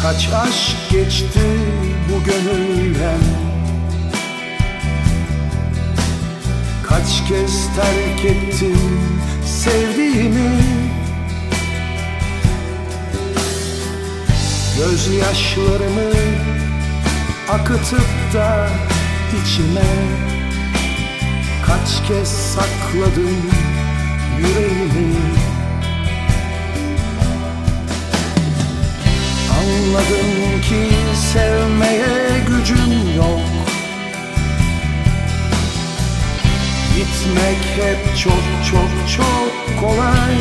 Kaç aşk geçti bu gönülden, kaç kez terk ettim sevdiğimi. Gözyaşlarımı akıtıp da içime kaç kez sakladım yüreğimi. Anladım ki sevmeye gücüm yok, gitmek hep çok çok çok kolay.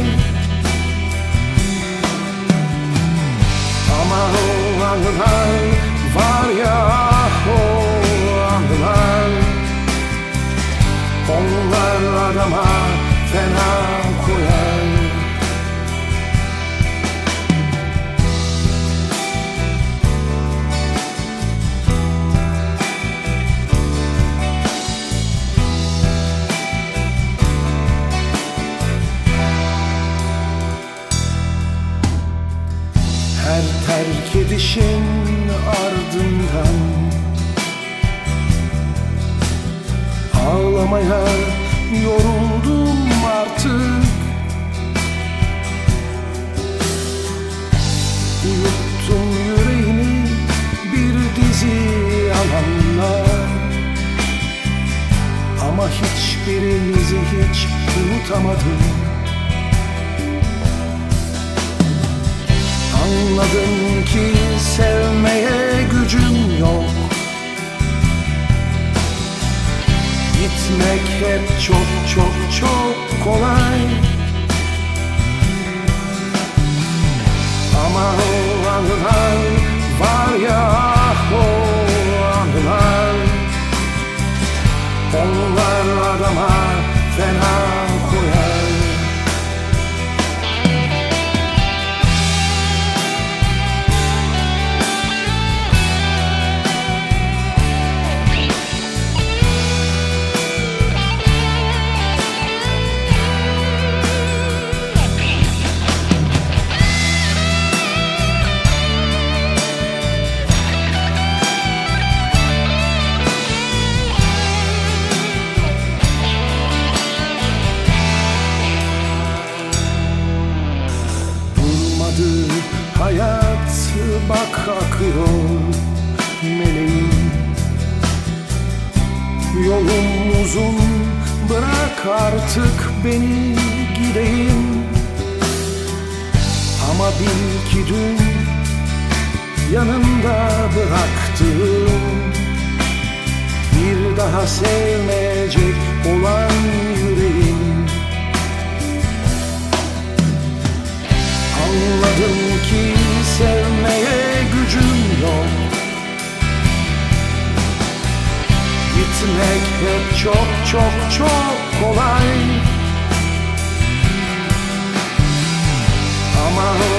Ama o anılar var ya, o anılar, onlar adama fena koyar. Her terk edişin ardından ağlamaya yoruldum artık. Uyuttum yüreğimi bir dizi yalanlar, ama hiçbirinizi hiç unutamadım. Anladım ki sevmeye gücüm yok, gitmek hep çok çok çok kolay. Ama o anılar var ya, o anılar, onlar adama fena koyar. Hayat bak akıyor meleğim, yolum uzun, bırak artık beni gideyim. Ama bil ki dün yanında bıraktım, bir daha sevmeyecek olan yüreğim. Anladım ki sevmeye gücüm yok, gitmek hep çok çok çok kolay. Ama